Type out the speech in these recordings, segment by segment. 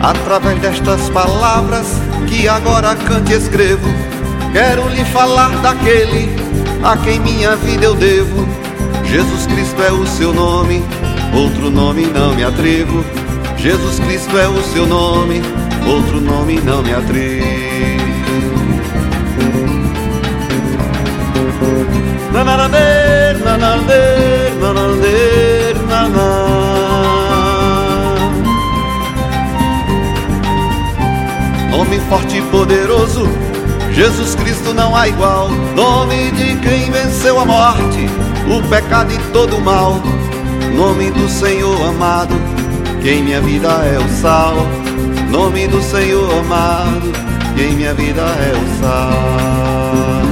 Através destas palavras que agora canto e escrevo, quero lhe falar daquele a quem minha vida eu devo. Jesus Cristo é o seu nome, outro nome não me atrevo. Jesus Cristo é o seu nome, outro nome não me atrevo. Nananader, nananader, nananader, nome forte e poderoso, Jesus Cristo não há igual. Nome de quem venceu a morte, o pecado e todo o mal. Nome do Senhor amado, que em minha vida é o sal. Nome do Senhor amado, que em minha vida é o sal.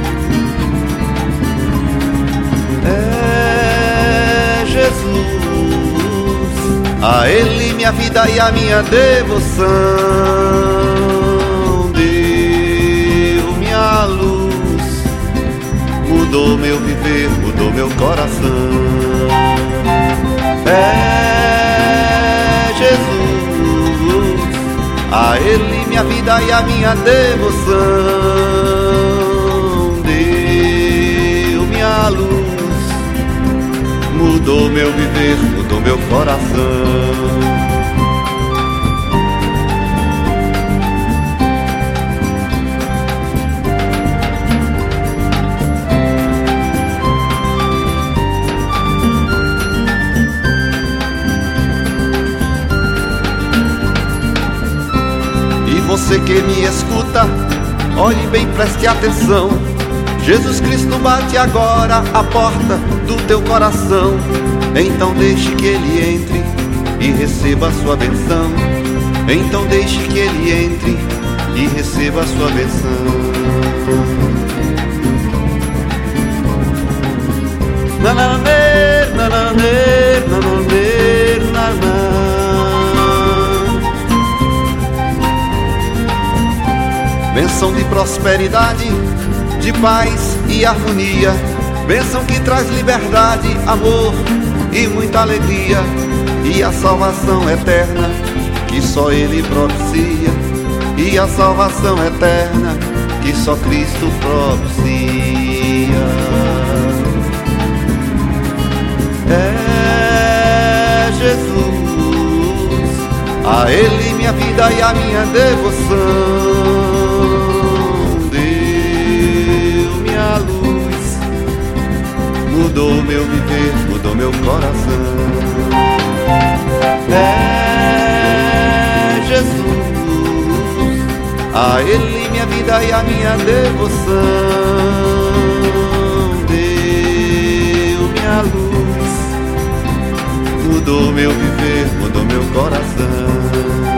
É Jesus, a Ele minha vida e a minha devoção. Deu minha luz, mudou meu viver, mudou meu coração. É Jesus, a Ele minha vida e a minha devoção. Deu minha luz, mudou meu viver, mudou meu coração. Você que me escuta, olhe bem, preste atenção. Jesus Cristo bate agora a porta do teu coração. Então deixe que Ele entre e receba a sua benção. Então deixe que Ele entre e receba a sua benção. Nananê, nananê, nananê, nananê. Bênção de prosperidade, de paz e harmonia. Bênção que traz liberdade, amor e muita alegria. E a salvação eterna que só Ele propicia. E a salvação eterna que só Cristo propicia. É Jesus, a Ele minha vida e a minha devoção. Mudou meu viver, mudou meu coração. É Jesus, a Ele minha vida e a minha devoção. Deu minha luz, mudou meu viver, mudou meu coração.